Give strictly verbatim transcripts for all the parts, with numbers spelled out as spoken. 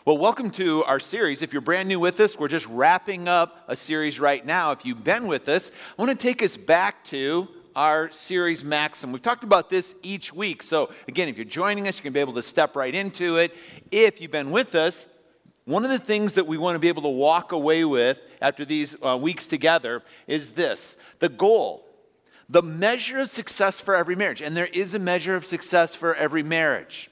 Well, welcome to our series. If you're brand new with us, we're just wrapping up a series right now. If you've been with us, I want to take us back to our series Maxim. We've talked about this each week. So again, if you're joining us, you're going to be able to step right into it. If you've been with us, one of the things that we want to be able to walk away with after these uh, weeks together is this: the goal, the measure of success for every marriage. And there is a measure of success for every marriage.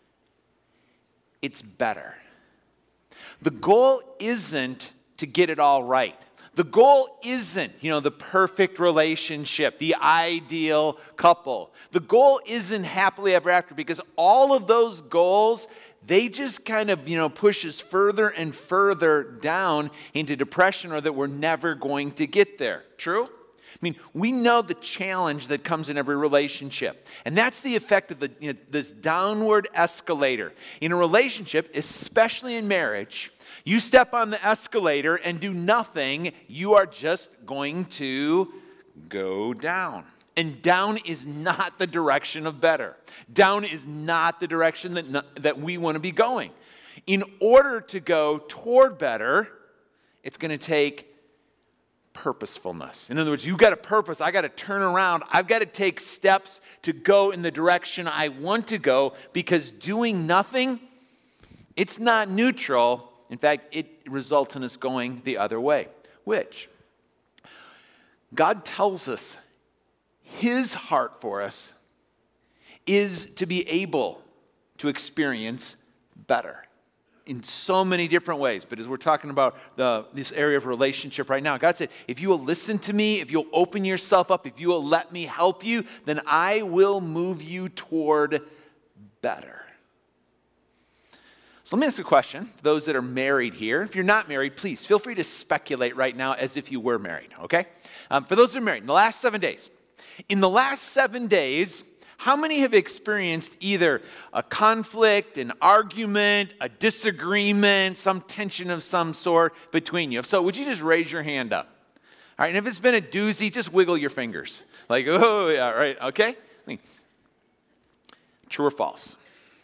It's better. The goal isn't to get it all right. The goal isn't, you know, the perfect relationship, the ideal couple. The goal isn't happily ever after, because all of those goals, they just kind of, you know, push us further and further down into depression, or that we're never going to get there. True? I mean, we know the challenge that comes in every relationship. And that's the effect of the, you know, this downward escalator. In a relationship, especially in marriage, you step on the escalator and do nothing, you are just going to go down. And down is not the direction of better. Down is not the direction that, that we want to be going. In order to go toward better, it's going to take purposefulness. In other words, you've got a purpose. I got to turn around. I've got to take steps to go in the direction I want to go, because doing nothing, it's not neutral. In fact, it results in us going the other way, which God tells us His heart for us is to be able to experience better in so many different ways. But as we're talking about the, this area of relationship right now, God said, if you will listen to me, if you'll open yourself up, if you will let me help you, then I will move you toward better. So let me ask you a question. For those that are married here, if you're not married, please feel free to speculate right now as if you were married, okay? Um, for those that are married, in the last seven days, in the last seven days, how many have experienced either a conflict, an argument, a disagreement, some tension of some sort between you? If so, would you just raise your hand up? All right, and if it's been a doozy, just wiggle your fingers. Like, oh, yeah, right, okay? I mean, true or false?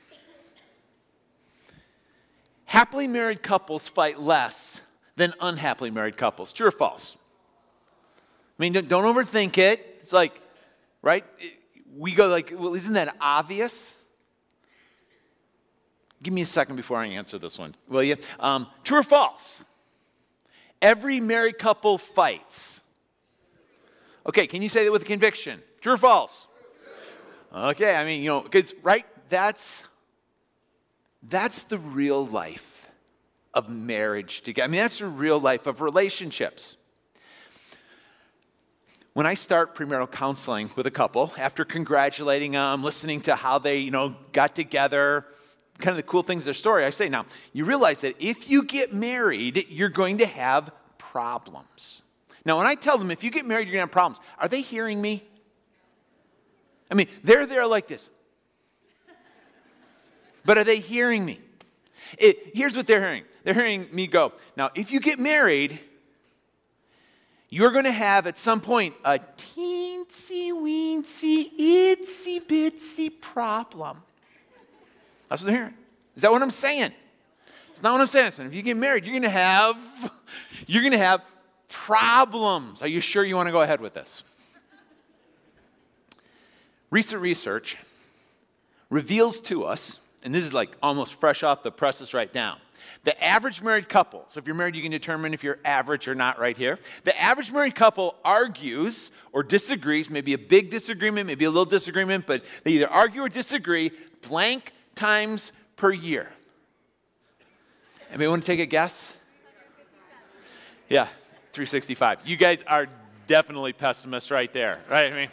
Happily married couples fight less than unhappily married couples. True or false? I mean, don't, don't overthink it. It's like, right? We go like, well, isn't that obvious? Give me a second before I answer this one, will you? Um, true or false? Every married couple fights. Okay, can you say that with conviction? True or false? Okay, I mean, you know, because, right, that's... That's the real life of marriage together. I mean, that's the real life of relationships. When I start premarital counseling with a couple, after congratulating them, listening to how they, you know, got together, kind of the cool things of their story, I say, now, you realize that if you get married, you're going to have problems. Now, when I tell them, if you get married, you're going to have problems, are they hearing me? I mean, they're there like this. But are they hearing me? It, here's what they're hearing. They're hearing me go, now, if you get married, you're going to have at some point a teensy-weensy, itsy-bitsy problem. That's what they're hearing. Is that what I'm saying? It's not what I'm saying. If you get married, you're going to have, you're going to have problems. Are you sure you want to go ahead with this? Recent research reveals to us, and this is like almost fresh off the presses right now, the average married couple, so if you're married, you can determine if you're average or not right here. The average married couple argues or disagrees, maybe a big disagreement, maybe a little disagreement, but they either argue or disagree blank times per year. Anybody want to take a guess? Yeah, three hundred sixty-five. You guys are definitely pessimists right there, right? I mean,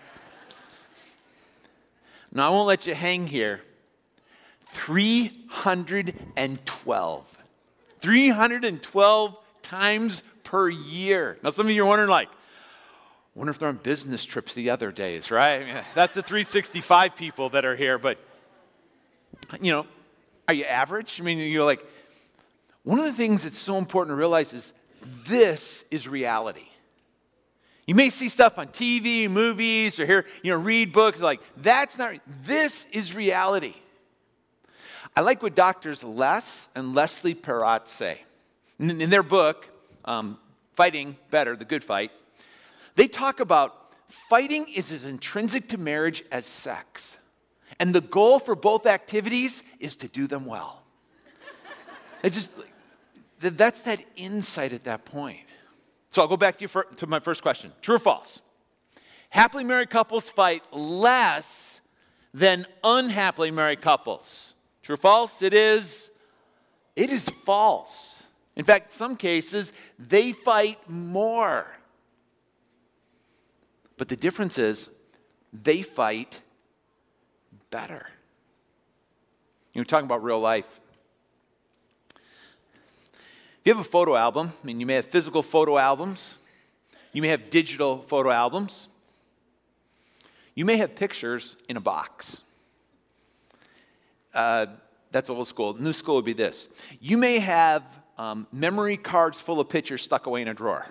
now I won't let you hang here. three hundred twelve. three hundred twelve times per year. Now, some of you are wondering, like, I wonder if they're on business trips the other days, right? I mean, that's the three hundred sixty-five people that are here, but, you know, are you average? I mean, you're like, one of the things that's so important to realize is this is reality. You may see stuff on T V, movies, or hear, you know, read books, like, that's not, this is reality. I like what doctors Les and Leslie Perot say. In, in their book, um, Fighting Better, The Good Fight, they talk about fighting is as intrinsic to marriage as sex. And the goal for both activities is to do them well. It just, that's that insight at that point. So I'll go back to, you for, to my first question. True or false? Happily married couples fight less than unhappily married couples. True or false? It is, it is false. In fact, in some cases, they fight more. But the difference is, they fight better. You're talking about real life. If you have a photo album, I mean, you may have physical photo albums. You may have digital photo albums. You may have pictures in a box. Uh, that's old school. New school would be this. You may have um, memory cards full of pictures stuck away in a drawer.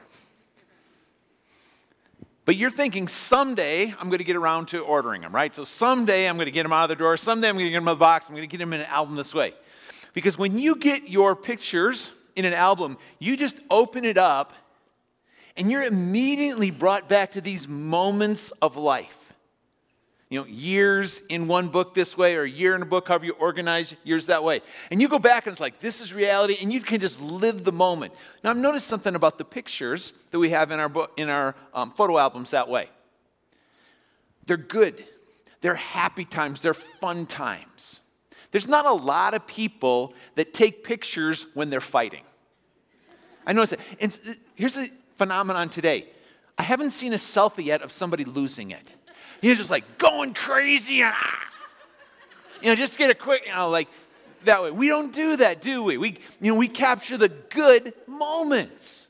But you're thinking, someday I'm going to get around to ordering them, right? So someday I'm going to get them out of the drawer. Someday I'm going to get them out of the box. I'm going to get them in an album this way. Because when you get your pictures in an album, you just open it up, and you're immediately brought back to these moments of life. You know, years in one book this way, or a year in a book, however you organize years that way. And you go back and it's like, this is reality, and you can just live the moment. Now, I've noticed something about the pictures that we have in our book, in our um, photo albums that way. They're good. They're happy times. They're fun times. There's not a lot of people that take pictures when they're fighting. I notice it. And here's the phenomenon today. I haven't seen a selfie yet of somebody losing it. You're just like going crazy. And, ah. You know, just get a quick, you know, like that way. We don't do that, do we? We, you know, we capture the good moments.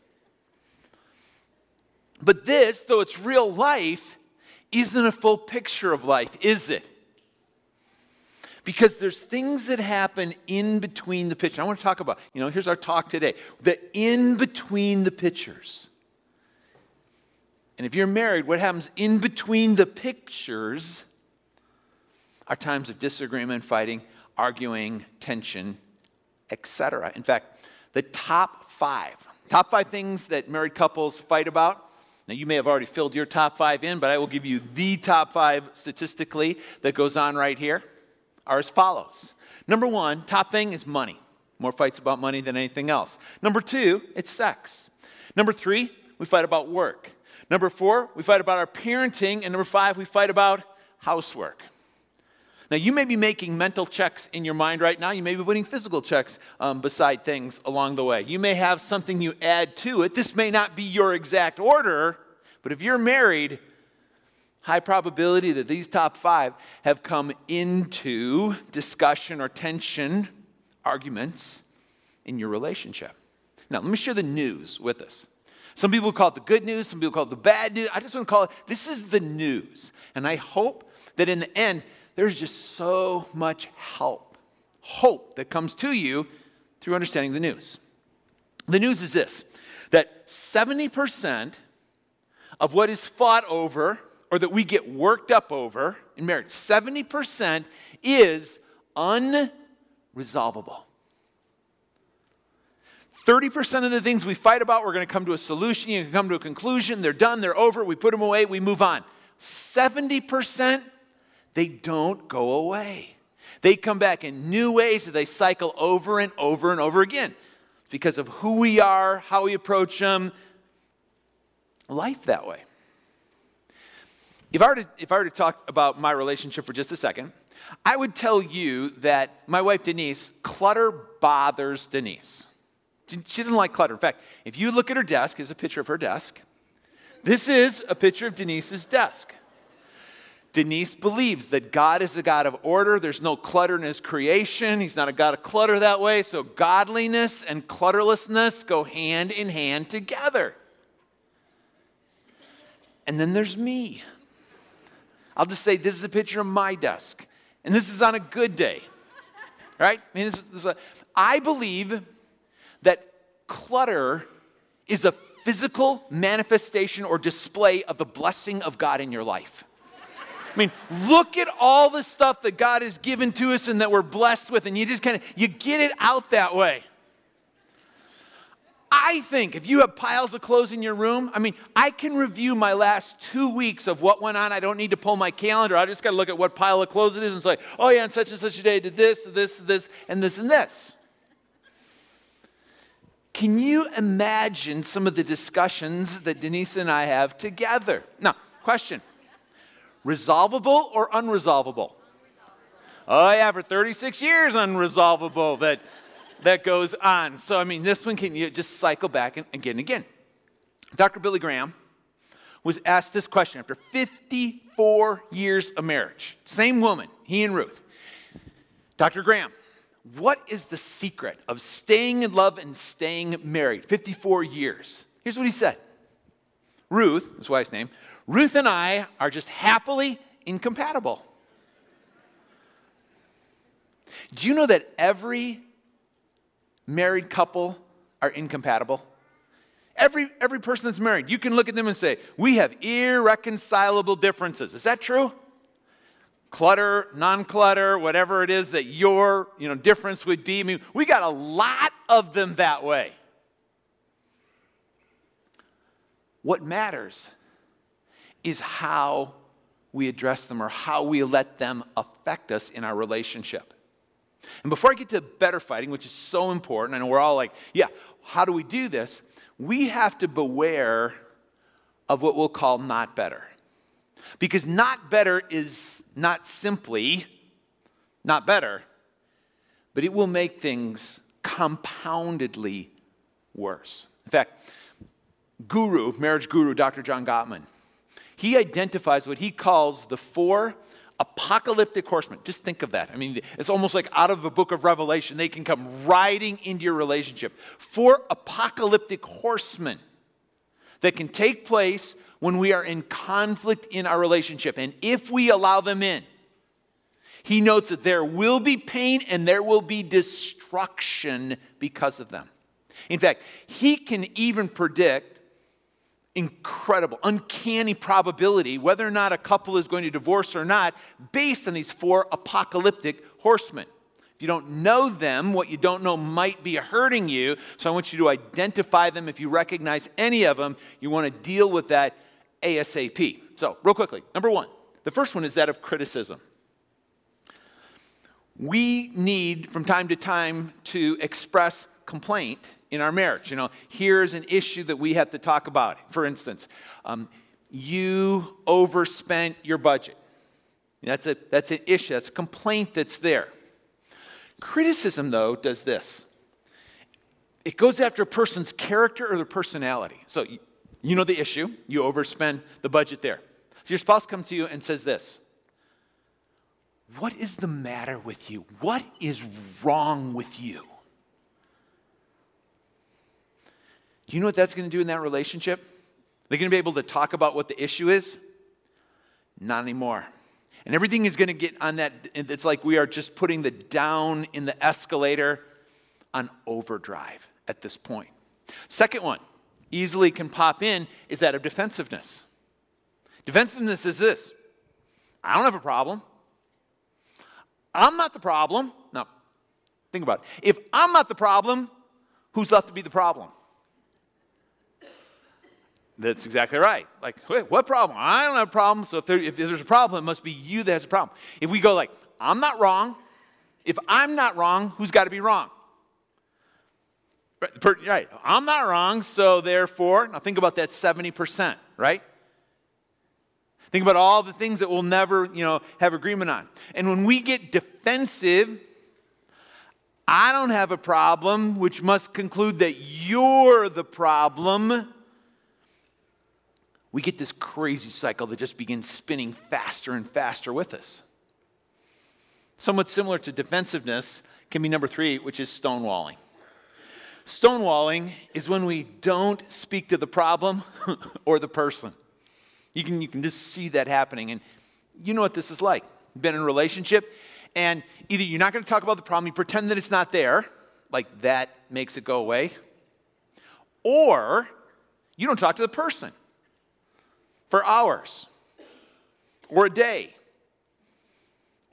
But this, though it's real life, isn't a full picture of life, is it? Because there's things that happen in between the pictures. I want to talk about, you know, here's our talk today. The in between the pictures. And if you're married, what happens in between the pictures are times of disagreement, fighting, arguing, tension, et cetera. In fact, the top five, top five things that married couples fight about. Now, you may have already filled your top five in, but I will give you the top five statistically that goes on right here. Are as follows. Number one, top thing is money. More fights about money than anything else. Number two, it's sex. Number three, we fight about work. Number four, we fight about our parenting. And number five, we fight about housework. Now, you may be making mental checks in your mind right now. You may be putting physical checks um, beside things along the way. You may have something you add to it. This may not be your exact order, but if you're married, high probability that these top five have come into discussion or tension, arguments in your relationship. Now, let me share the news with us. Some people call it the good news. Some people call it the bad news. I just want to call it, this is the news. And I hope that in the end, there's just so much help, hope that comes to you through understanding the news. The news is this, that seventy percent of what is fought over or that we get worked up over in marriage, seventy percent is unresolvable. thirty percent of the things we fight about, we're going to come to a solution, you can come to a conclusion, they're done, they're over, we put them away, we move on. seventy percent, they don't go away. They come back in new ways that they cycle over and over and over again because of who we are, how we approach them, life that way. If I were to, if I were to talk about my relationship for just a second, I would tell you that my wife Denise, clutter bothers Denise. She, she doesn't like clutter. In fact, if you look at her desk, here's a picture of her desk. This is a picture of Denise's desk. Denise believes that God is a God of order. There's no clutter in his creation. He's not a God of clutter that way. So godliness and clutterlessness go hand in hand together. And then there's me. I'll just say this is a picture of my desk. And this is on a good day. Right? I mean, this, this is a, I believe that clutter is a physical manifestation or display of the blessing of God in your life. I mean, look at all the stuff that God has given to us and that we're blessed with, and you just kind of, you get it out that way. I think if you have piles of clothes in your room, I mean, I can review my last two weeks of what went on. I don't need to pull my calendar. I just got to look at what pile of clothes it is and say, oh yeah, on such and such a day I did this, this, this, and this, and this. Can you imagine some of the discussions that Denise and I have together? Now, question. Resolvable or unresolvable? Oh yeah, for thirty-six years unresolvable that, that goes on. So, I mean, this one can you just cycle back and again and again. Doctor Billy Graham was asked this question after fifty-four years of marriage. Same woman, he and Ruth. Doctor Graham, what is the secret of staying in love and staying married? fifty-four years. Here's what he said. Ruth, his wife's name, Ruth and I are just happily incompatible. Do you know that every married couple are incompatible? Every, every person that's married, you can look at them and say, we have irreconcilable differences. Is that true? Clutter, non-clutter, whatever it is that your you know, difference would be. I mean, we got a lot of them that way. What matters is how we address them or how we let them affect us in our relationship. And before I get to better fighting, which is so important, and we're all like, yeah, how do we do this? We have to beware of what we'll call not better. Because not better is not simply not better, but it will make things compoundedly worse. In fact, guru, marriage guru, Doctor John Gottman, he identifies what he calls the four apocalyptic horsemen. Just think of that. I mean, it's almost like out of the book of Revelation. They can come riding into your relationship. Four apocalyptic horsemen that can take place when we are in conflict in our relationship. And if we allow them in, he notes that there will be pain and there will be destruction because of them. In fact, he can even predict incredible, uncanny probability whether or not a couple is going to divorce or not based on these four apocalyptic horsemen. If you don't know them, what you don't know might be hurting you. So I want you to identify them. If you recognize any of them, you want to deal with that ASAP. So real quickly, number one, the first one is that of criticism. We need from time to time to express complaint in our marriage. You know, here's an issue that we have to talk about. For instance, um, you overspent your budget. That's a, that's an issue. That's a complaint that's there. Criticism, though, does this. It goes after a person's character or their personality. So you, you know the issue. You overspend the budget there. So your spouse comes to you and says this. What is the matter with you? What is wrong with you? Do you know what that's going to do in that relationship? They're going to be able to talk about what the issue is? Not anymore. And everything is going to get on that. It's like we are just putting the down in the escalator on overdrive at this point. Second one, easily can pop in, is that of defensiveness. Defensiveness is this. I don't have a problem. I'm not the problem. Now, think about it. If I'm not the problem, who's left to be the problem? That's exactly right. Like, wait, what problem? I don't have a problem. So if, there, if there's a problem, it must be you that has a problem. If we go like, I'm not wrong. If I'm not wrong, who's got to be wrong? Right. I'm not wrong, so therefore, now think about that seventy percent, right? Think about all the things that we'll never, you know, have agreement on. And when we get defensive, I don't have a problem, which must conclude that you're the problem. We get this crazy cycle that just begins spinning faster and faster with us. Somewhat similar to defensiveness can be number three, which is stonewalling. Stonewalling is when we don't speak to the problem or the person. You can, you can just see that happening. And you know what this is like. You've been in a relationship, and either you're not going to talk about the problem, you pretend that it's not there, like that makes it go away, or you don't talk to the person for hours or a day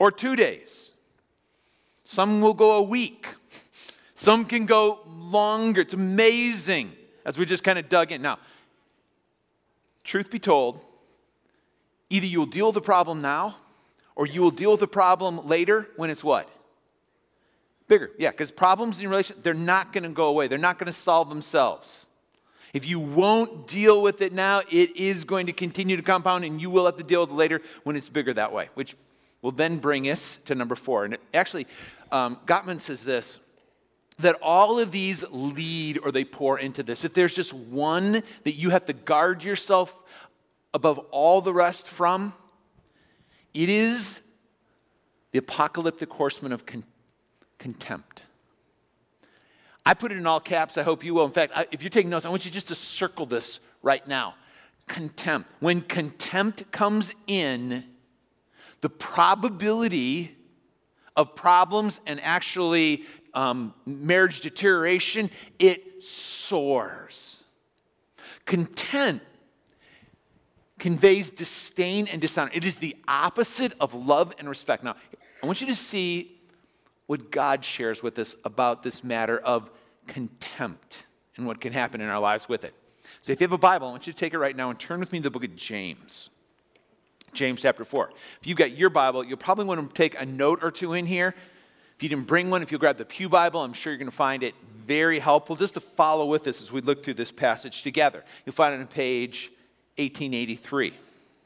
or two days. Some will go a week. Some can go longer. It's amazing as we just kind of dug in. Now, truth be told, either you'll deal with the problem now or you will deal with the problem later when it's what? Bigger. Yeah, because problems in relation, they're not going to go away. They're not going to solve themselves. If you won't deal with it now, it is going to continue to compound and you will have to deal with it later when it's bigger that way, which will then bring us to number four. And actually, um, Gottman says this, that all of these lead or they pour into this. If there's just one that you have to guard yourself above all the rest from, it is the apocalyptic horseman of con- contempt. I put it in all caps. I hope you will. In fact, I, if you're taking notes, I want you just to circle this right now. Contempt. When contempt comes in, the probability of problems and actually um, marriage deterioration, it soars. Contempt conveys disdain and dishonor. It is the opposite of love and respect. Now, I want you to see what God shares with us about this matter of contempt and what can happen in our lives with it. So if you have a Bible, I want you to take it right now and turn with me to the book of James. James chapter four. If you've got your Bible, you'll probably want to take a note or two in here. If you didn't bring one, if you'll grab the Pew Bible, I'm sure you're going to find it very helpful just to follow with us as we look through this passage together. You'll find it on page eighteen eighty-three.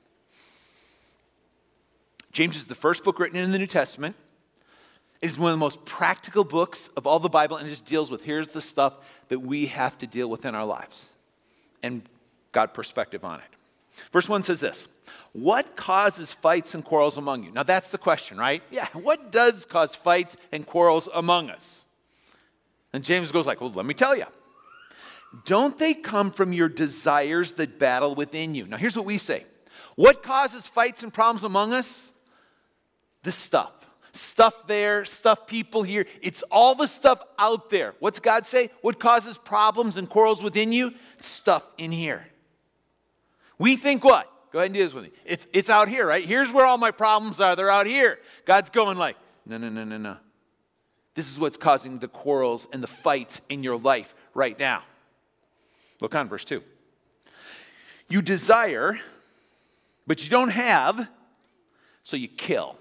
James is the first book written in the New Testament. It is one of the most practical books of all the Bible, and it just deals with here's the stuff that we have to deal with in our lives and God's perspective on it. Verse one says this, what causes fights and quarrels among you? Now that's the question, right? Yeah, what does cause fights and quarrels among us? And James goes like, well, let me tell you. Don't they come from your desires that battle within you? Now here's what we say. What causes fights and problems among us? This stuff. Stuff there, stuff people here. It's all the stuff out there. What's God say? What causes problems and quarrels within you? Stuff in here. We think what? Go ahead and do this with me. It's, it's out here, right? Here's where all my problems are. They're out here. God's going like, no, no, no, no, no. This is what's causing the quarrels and the fights in your life right now. Look on verse two. You desire, but you don't have, so you kill.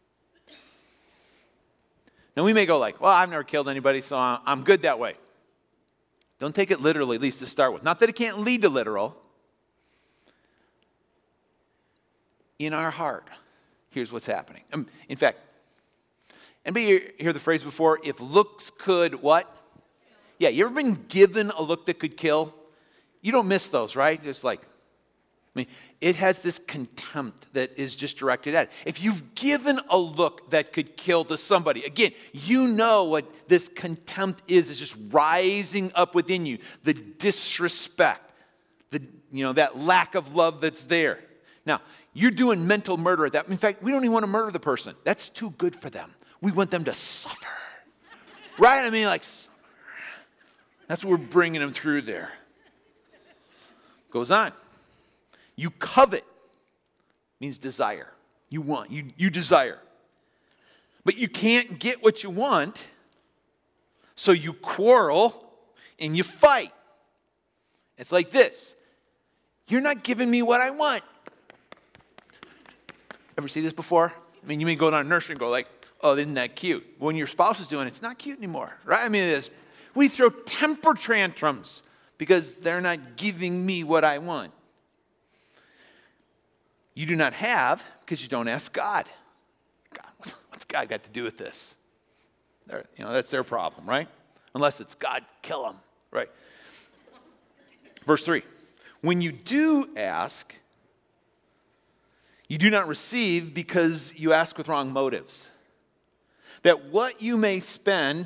Now we may go like, well, I've never killed anybody, so I'm good that way. Don't take it literally, at least to start with. Not that it can't lead to literal. In our heart, here's what's happening. Um, in fact, anybody hear the phrase before? If looks could what? Yeah, you ever been given a look that could kill? You don't miss those, right? Just like, I mean, it has this contempt that is just directed at it. If you've given a look that could kill to somebody, again, you know what this contempt is. It's just rising up within you. The disrespect, the you know, that lack of love that's there. Now, you're doing mental murder at that. In fact, we don't even want to murder the person. That's too good for them. We want them to suffer. Right? I mean, like, suffer. That's what we're bringing them through there. Goes on. You covet means desire. You want, you, you desire. But you can't get what you want, so you quarrel and you fight. It's like this. You're not giving me what I want. Ever see this before? I mean, you may go down to nursery and go like, oh, isn't that cute? When your spouse is doing it, it's not cute anymore, right? I mean, it is. We throw temper tantrums because they're not giving me what I want. You do not have because you don't ask God. God, what's God got to do with this? They're, you know, that's their problem, right? Unless it's God, kill them, right? Verse three, when you do ask, you do not receive because you ask with wrong motives. That what you may spend,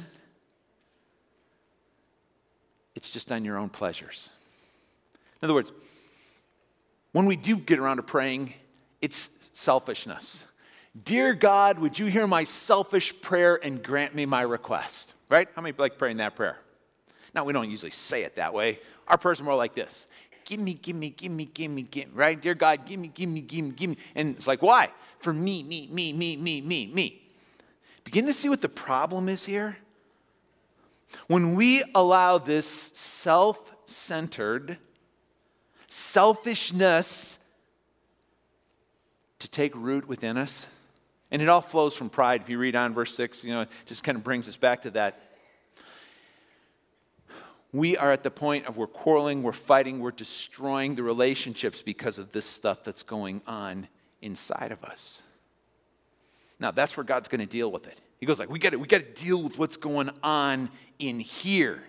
it's just on your own pleasures. In other words, when we do get around to praying, it's selfishness. Dear God, would you hear my selfish prayer and grant me my request? Right? How many like praying that prayer? Now, we don't usually say it that way. Our prayers are more like this. give me, give me, give me, give me, give me, right? Dear God, give me, give me, give me, give me. And it's like, why? For me, me, me, me, me, me, me. Begin to see what the problem is here? When we allow this self-centered selfishness to take root within us, and it all flows from pride. If you read on verse six, you know, it just kind of brings us back to that. We are at the point of we're quarreling, we're fighting, we're destroying the relationships because of this stuff that's going on inside of us. Now, that's where God's going to deal with it. He goes like, we got to we got to deal with what's going on in here.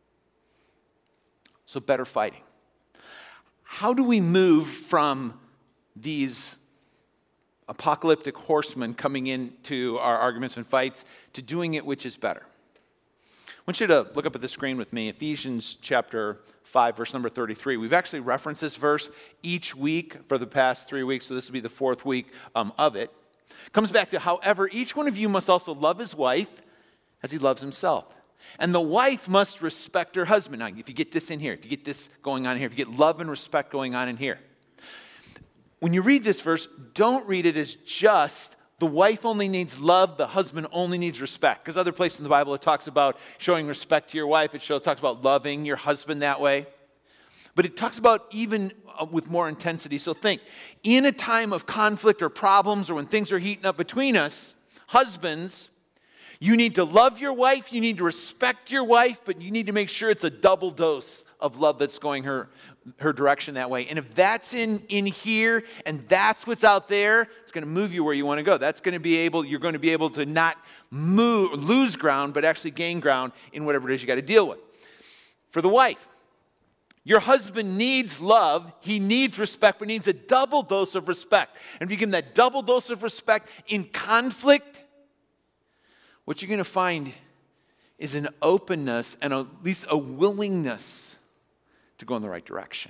So better fighting. How do we move from these apocalyptic horsemen coming into our arguments and fights to doing it which is better? I want you to look up at the screen with me, Ephesians chapter five, verse number thirty-three. We've actually referenced this verse each week for the past three weeks, so this will be the fourth week um, of it. Comes back to, however, each one of you must also love his wife as he loves himself. And the wife must respect her husband. Now, if you get this in here, if you get this going on here, if you get love and respect going on in here. When you read this verse, don't read it as just the wife only needs love, the husband only needs respect. Because other places in the Bible it talks about showing respect to your wife. It shows, talks about loving your husband that way. But it talks about even with more intensity. So think, in a time of conflict or problems or when things are heating up between us, husbands, you need to love your wife, you need to respect your wife, but you need to make sure it's a double dose of love that's going her, her direction that way. And if that's in, in here and that's what's out there, it's going to move you where you want to go. That's going to be able, you're going to be able to not move, lose ground, but actually gain ground in whatever it is you got to deal with. For the wife, your husband needs love, he needs respect, but needs a double dose of respect. And if you give him that double dose of respect in conflict, what you're going to find is an openness and at least a willingness to go in the right direction.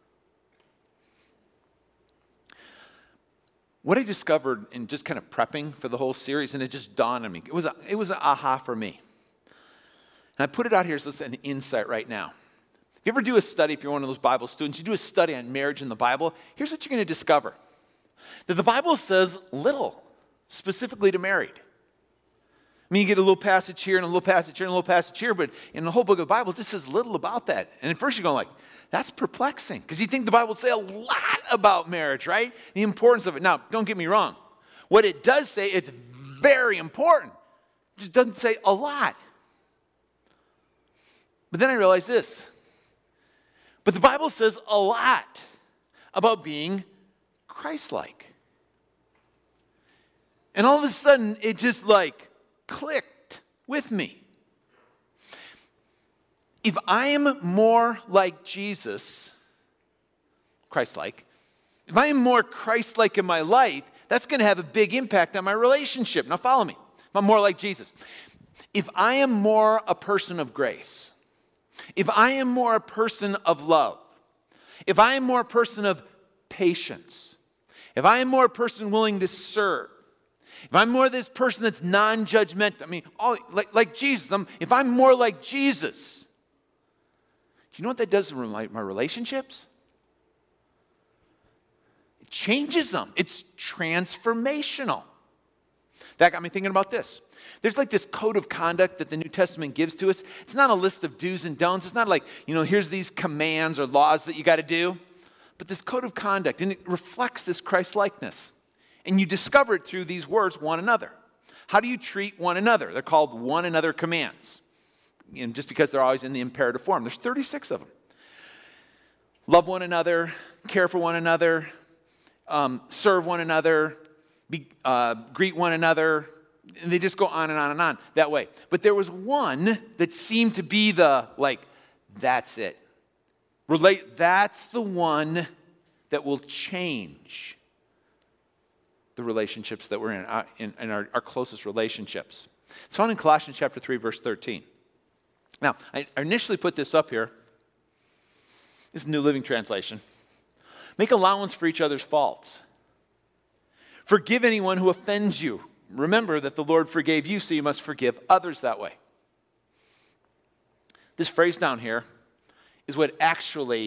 What I discovered in just kind of prepping for the whole series, and it just dawned on me, it was a, it was an aha for me. And I put it out here as an insight right now. If you ever do a study, if you're one of those Bible students, you do a study on marriage in the Bible, here's what you're going to discover. That the Bible says little, specifically to married. I mean, you get a little passage here and a little passage here and a little passage here, but in the whole book of the Bible, it just says little about that. And at first you're going like, that's perplexing, because you think the Bible would say a lot about marriage, right? The importance of it. Now, don't get me wrong. What it does say, it's very important. It just doesn't say a lot. But then I realized this. But the Bible says a lot about being Christ-like. And all of a sudden, it just like clicked with me. If I am more like Jesus, Christ-like, if I am more Christ-like in my life, that's going to have a big impact on my relationship. Now follow me. If I'm more like Jesus. If I am more a person of grace, if I am more a person of love, if I am more a person of patience, if I am more a person willing to serve, if I'm more this person that's non-judgmental, I mean, all, like, like Jesus, I'm, if I'm more like Jesus, do you know what that does to my, my relationships? It changes them. It's transformational. That got me thinking about this. There's like this code of conduct that the New Testament gives to us. It's not a list of do's and don'ts. It's not like, you know, here's these commands or laws that you got to do. But this code of conduct, and it reflects this Christ-likeness. And you discover it through these words, one another. How do you treat one another? They're called one another commands. You know, just because they're always in the imperative form. There's thirty-six of them. Love one another, care for one another, um, serve one another, be, uh, greet one another. And they just go on and on and on that way. But there was one that seemed to be the, like, that's it. Relate, that's the one that will change the relationships that we're in, uh, in, in our, our closest relationships. It's found in Colossians chapter three, verse thirteen. Now, I initially put this up here. This is New Living Translation. Make allowance for each other's faults. Forgive anyone who offends you. Remember that the Lord forgave you, so you must forgive others that way. This phrase down here is what actually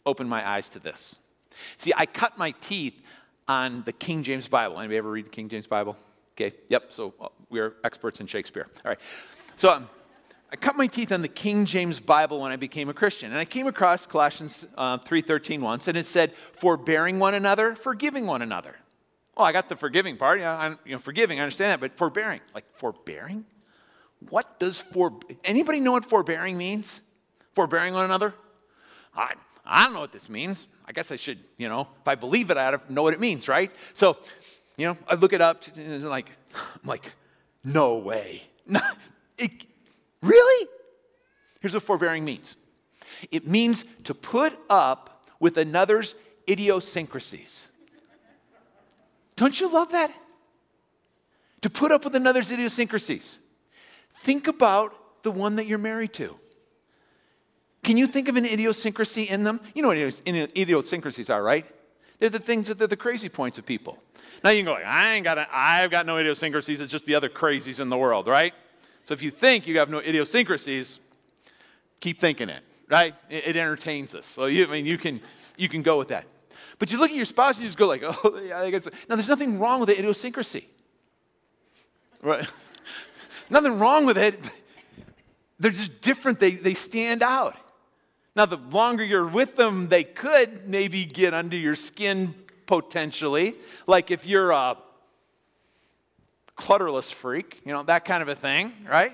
opened my eyes to this. See, I cut my teeth on the King James Bible. Anybody ever read the King James Bible? Okay, yep, so we're experts in Shakespeare. All right, so um, I cut my teeth on the King James Bible when I became a Christian. And I came across Colossians uh, three thirteen once, and it said, forbearing one another, forgiving one another. Well, I got the forgiving part. Yeah, I'm, you know, forgiving, I understand that, but forbearing, like forbearing? What does for, anybody know what forbearing means? Forbearing one another? I, I don't know what this means. I guess I should, you know, if I believe it, I ought to know what it means, right? So, you know, I look it up, and it's like, I'm like, no way. No, it, really? Here's what forbearing means. It means to put up with another's idiosyncrasies. Don't you love that? To put up with another's idiosyncrasies. Think about the one that you're married to. Can you think of an idiosyncrasy in them? You know what idiosyncrasies are, right? They're the things that they're the crazy points of people. Now you can go like, I ain't got, a, I've got no idiosyncrasies. It's just the other crazies in the world, right? So if you think you have no idiosyncrasies, keep thinking it, right? It, it entertains us. So you, I mean, you can, you can go with that. But you look at your spouse and you just go like, oh, yeah, I guess. Now there's nothing wrong with the idiosyncrasy, right? Nothing wrong with it. They're just different. They, they stand out. Now, the longer you're with them, they could maybe get under your skin potentially. Like if you're a clutterless freak, you know, that kind of a thing, right?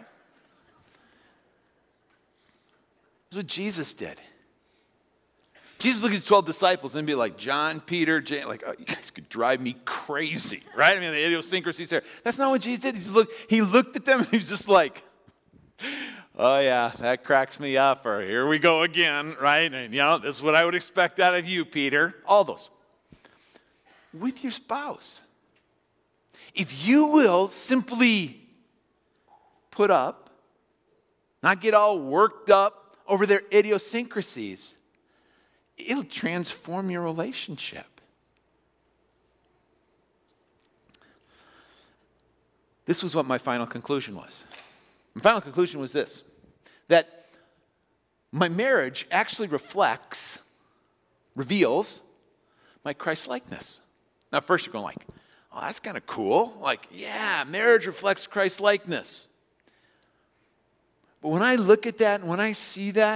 That's what Jesus did. Jesus looked at the twelve disciples and be like, John, Peter, James, like, oh, you guys could drive me crazy, right? I mean, the idiosyncrasies there. That's not what Jesus did. He, just looked, he looked at them and he was just like, oh yeah, that cracks me up, or here we go again, right? And you know, this is what I would expect out of you, Peter. All those. With your spouse. If you will simply put up, not get all worked up over their idiosyncrasies, it'll transform your relationship. This was what my final conclusion was. My final conclusion was this, that my marriage actually reflects, reveals my Christ-likeness. Now, first you're going like, oh, that's kind of cool. Like, yeah, marriage reflects Christ-likeness. But when I look at that and when I see that,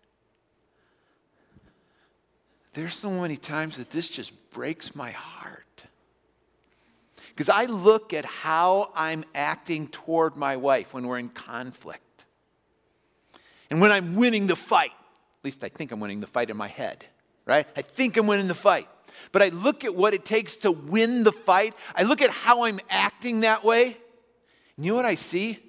there's so many times that this just breaks my heart. Because I look at how I'm acting toward my wife when we're in conflict. And when I'm winning the fight, at least I think I'm winning the fight in my head, right? I think I'm winning the fight. But I look at what it takes to win the fight. I look at how I'm acting that way. And you know what I see?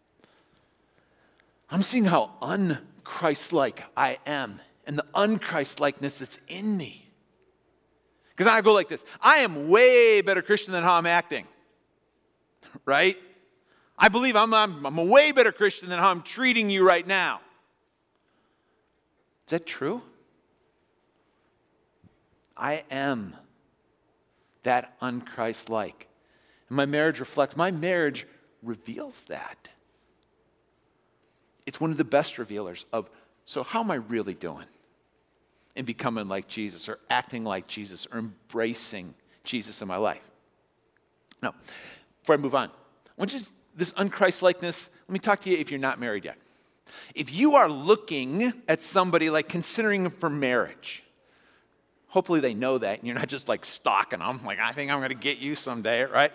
I'm seeing how un-Christ-like I am and the un-Christ-likeness that's in me. Because I go like this. I am way better Christian than how I'm acting. Right? I believe I'm, I'm, I'm a way better Christian than how I'm treating you right now. Is that true? I am that un-Christ-like. And my marriage reflects, my marriage reveals that. It's one of the best revealers of, so how am I really doing in becoming like Jesus or acting like Jesus or embracing Jesus in my life? Now, before I move on, I want you to, this un-Christ-likeness, let me talk to you if you're not married yet. If you are looking at somebody like considering them for marriage, hopefully they know that and you're not just like stalking them, like I think I'm going to get you someday, right?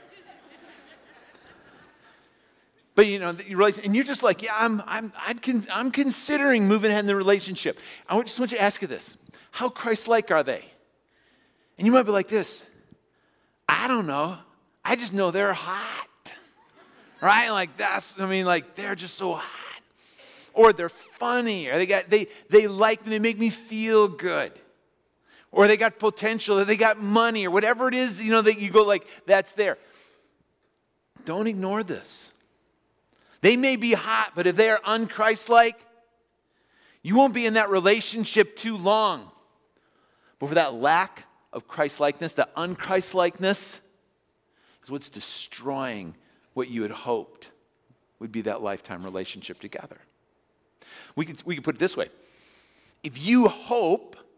But you know, and you're just like, yeah, I'm, I'm, I'm, I'm considering moving ahead in the relationship. I just want you to ask you this: how Christ-like are they? And you might be like this: I don't know. I just know they're hot, right? Like that's, I mean, like they're just so hot, or they're funny, or they got, they, they like me, they make me feel good, or they got potential, or they got money, or whatever it is, you know, that you go like, that's there. Don't ignore this. They may be hot, but if they are un-Christ-like, you won't be in that relationship too long. But for that lack of Christ-likeness, that un-Christ-likeness is what's destroying what you had hoped would be that lifetime relationship together. We could, we could put it this way. If you hope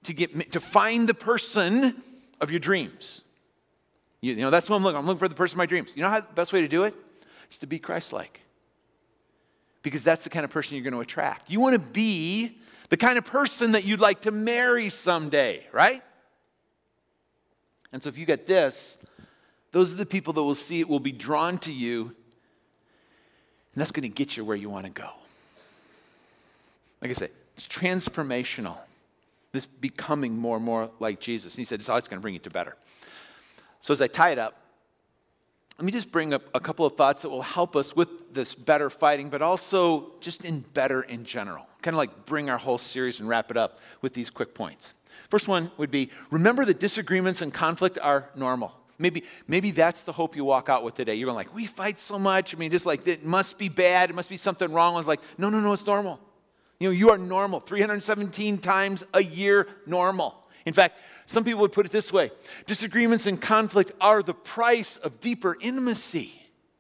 to get to find the person of your dreams. You, you know, that's what I'm looking. I'm looking for the person of my dreams. You know how the best way to do it is to be Christ-like. Because that's the kind of person you're going to attract. You want to be the kind of person that you'd like to marry someday, right? And so if you get this, those are the people that will see it, will be drawn to you, and that's going to get you where you want to go. Like I said, it's transformational. This becoming more and more like Jesus. And he said, it's always going to bring you to better. So as I tie it up, let me just bring up a couple of thoughts that will help us with this better fighting, but also just in better in general. Kind of like bring our whole series and wrap it up with these quick points. First one would be, remember that disagreements and conflict are normal. Maybe, maybe that's the hope you walk out with today. You're like, we fight so much. I mean, just like, it must be bad. It must be something wrong. It's like, no, no, no, it's normal. You know, you are normal. three hundred seventeen times a year normal. In fact, some people would put it this way. Disagreements and conflict are the price of deeper intimacy.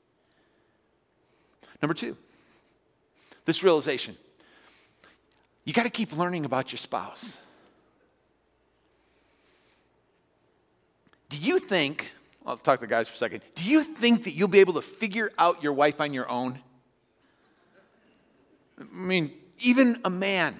Number two, this realization. You got to keep learning about your spouse. Do you think, I'll talk to the guys for a second. Do you think that you'll be able to figure out your wife on your own? I mean, even a man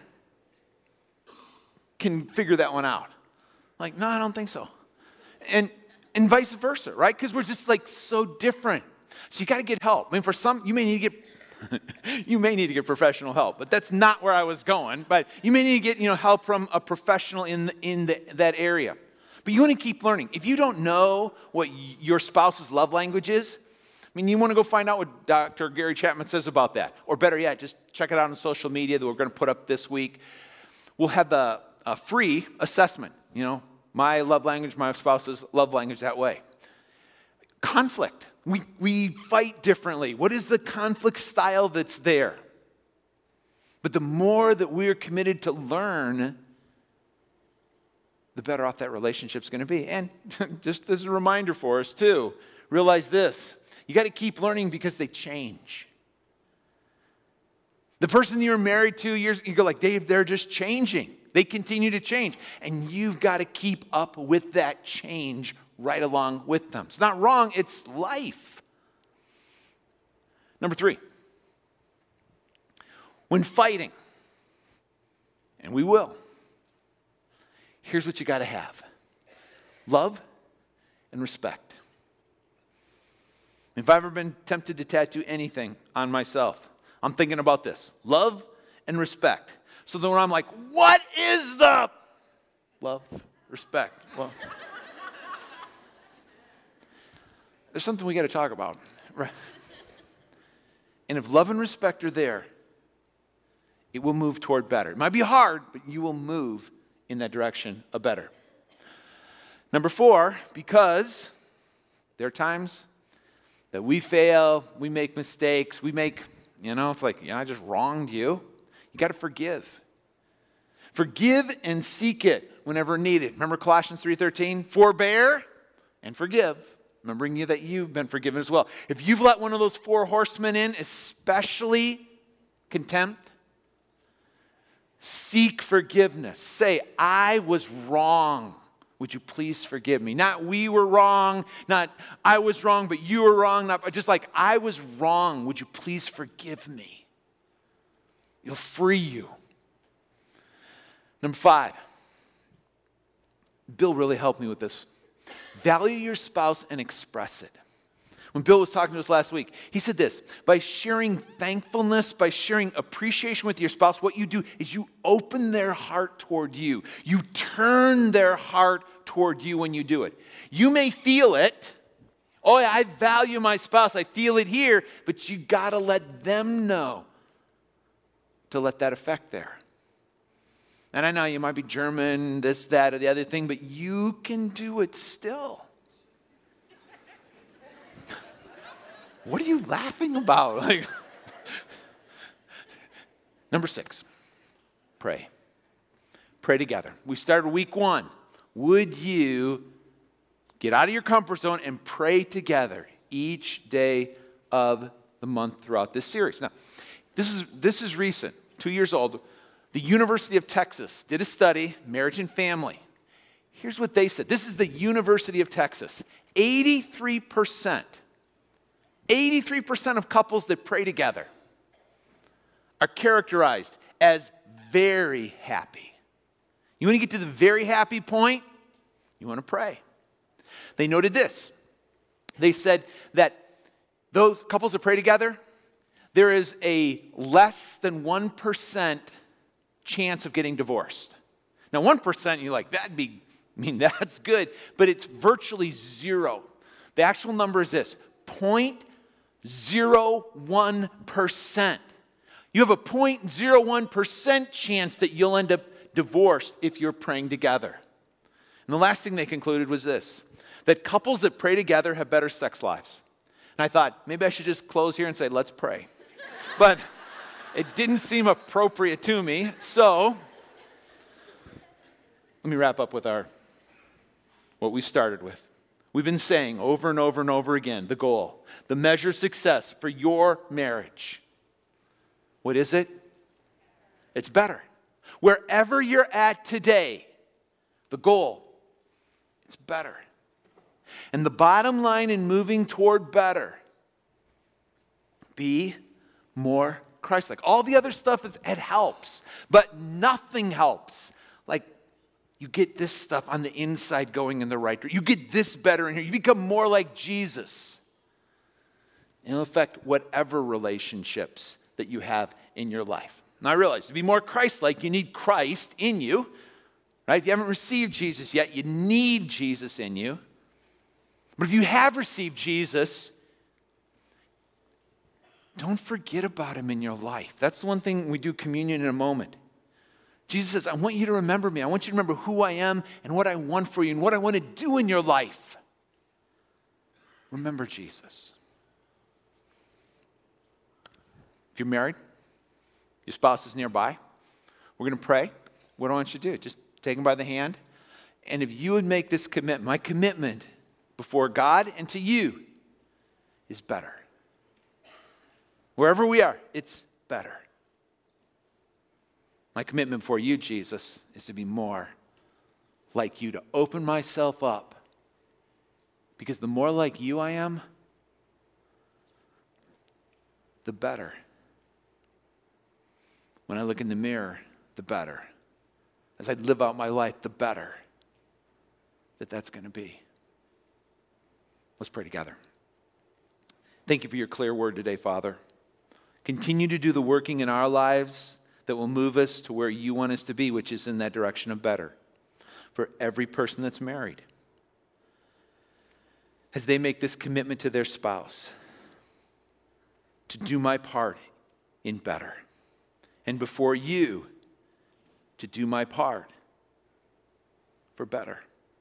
can figure that one out. Like, no, I don't think so. And and vice versa, right? Because we're just like so different. So you got to get help. I mean, for some, you may need to get you may need to get professional help, but that's not where I was going. But you may need to get, you know, help from a professional in the, in the, that area. But you want to keep learning. If you don't know what your spouse's love language is, I mean, you want to go find out what Doctor Gary Chapman says about that. Or better yet, just check it out on social media that we're going to put up this week. We'll have the a free assessment. You know, my love language, my spouse's love language that way. Conflict. We, we fight differently. What is the conflict style that's there? But the more that we're committed to learn, the better off that relationship's going to be. And just as a reminder for us too, realize this. You got to keep learning because they change. The person you were married two years, you go like, Dave, they're just changing. They continue to change. And you've got to keep up with that change right along with them. It's not wrong, it's life. Number three, when fighting, and we will, here's what you got to have. Love and respect. If I've ever been tempted to tattoo anything on myself, I'm thinking about this. Love and respect. So then when I'm like, what is the love, respect? Well, there's something we got to talk about. Right? And if love and respect are there, it will move toward better. It might be hard, but you will move in that direction of better. Number four, because there are times that we fail, we make mistakes, we make, you know, it's like, yeah, I just wronged you. You got to forgive. Forgive and seek it whenever needed. Remember Colossians three thirteen? Forbear and forgive, remembering you that you've been forgiven as well. If you've let one of those four horsemen in, especially contempt, seek forgiveness. Say, I was wrong. Would you please forgive me? Not we were wrong, not I was wrong, but you were wrong. Not just like I was wrong. Would you please forgive me? It'll free you. Number five. Bill really helped me with this. Value your spouse and express it. When Bill was talking to us last week, he said this, by sharing thankfulness, by sharing appreciation with your spouse, what you do is you open their heart toward you. You turn their heart toward you when you do it. You may feel it. Oh, I value my spouse. I feel it here. But you got to let them know to let that effect there. And I know you might be German, this, that, or the other thing, but you can do it still. What are you laughing about? Like, number six, pray. Pray together. We started week one. Would you get out of your comfort zone and pray together each day of the month throughout this series? Now, this is this is recent, two years old. The University of Texas did a study, marriage and family. Here's what they said. This is the University of Texas. eighty-three percent, eighty-three percent of couples that pray together are characterized as very happy. You want to get to the very happy point? You want to pray. They noted this. They said that those couples that pray together, there is a less than one percent chance of getting divorced. Now, one percent, you're like, that'd be, I mean, that's good, but it's virtually zero. The actual number is this, zero point zero one percent. You have a zero point zero one percent chance that you'll end up divorced if you're praying together. And the last thing they concluded was this, that couples that pray together have better sex lives. And I thought, maybe I should just close here and say, let's pray. But it didn't seem appropriate to me, so let me wrap up with our, what we started with. We've been saying over and over and over again, the goal, the measure of success for your marriage. What is it? It's better. Wherever you're at today, the goal, it's better. And the bottom line in moving toward better, be more Christ-like. All the other stuff, is, it helps, but nothing helps. Like, you get this stuff on the inside going in the right direction. You get this better in here. You become more like Jesus. And it'll affect whatever relationships that you have in your life. And I realize to be more Christ-like, you need Christ in you. Right? If you haven't received Jesus yet, you need Jesus in you. But if you have received Jesus, don't forget about him in your life. That's the one thing we do communion in a moment. Jesus says, I want you to remember me. I want you to remember who I am and what I want for you and what I want to do in your life. Remember Jesus. If you're married, your spouse is nearby, we're going to pray. What do I want you to do? Just take him by the hand. And if you would make this commitment, my commitment before God and to you is better. Wherever we are, it's better. My commitment for you, Jesus, is to be more like you, to open myself up. Because the more like you I am, the better. When I look in the mirror, the better. As I live out my life, the better that that's going to be. Let's pray together. Thank you for your clear word today, Father. Continue to do the working in our lives that will move us to where you want us to be, which is in that direction of better. For every person that's married, as they make this commitment to their spouse, to do my part in better. And before you, to do my part for better.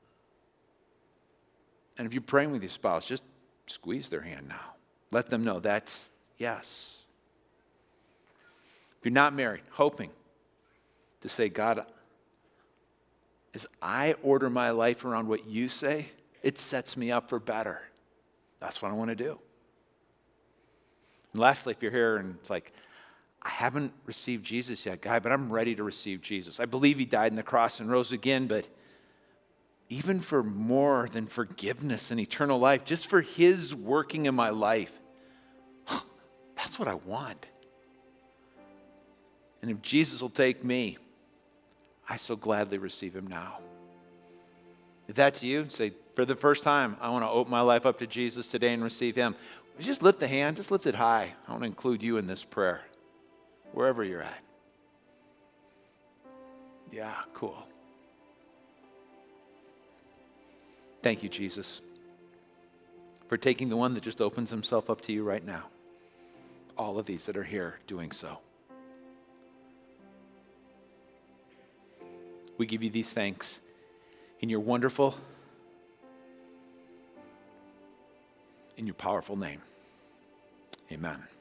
And if you're praying with your spouse, just squeeze their hand now. Let them know that's yes. If you're not married, hoping to say, God, as I order my life around what you say, it sets me up for better. That's what I want to do. And lastly, if you're here and it's like, I haven't received Jesus yet, guy, but I'm ready to receive Jesus. I believe he died on the cross and rose again, but even for more than forgiveness and eternal life, just for his working in my life, that's what I want. And if Jesus will take me, I so gladly receive him now. If that's you, say, for the first time, I want to open my life up to Jesus today and receive him. Just lift the hand, just lift it high. I want to include you in this prayer, wherever you're at. Yeah, cool. Thank you, Jesus, for taking the one that just opens himself up to you right now. All of these that are here doing so. We give you these thanks in your wonderful, in your powerful name. Amen.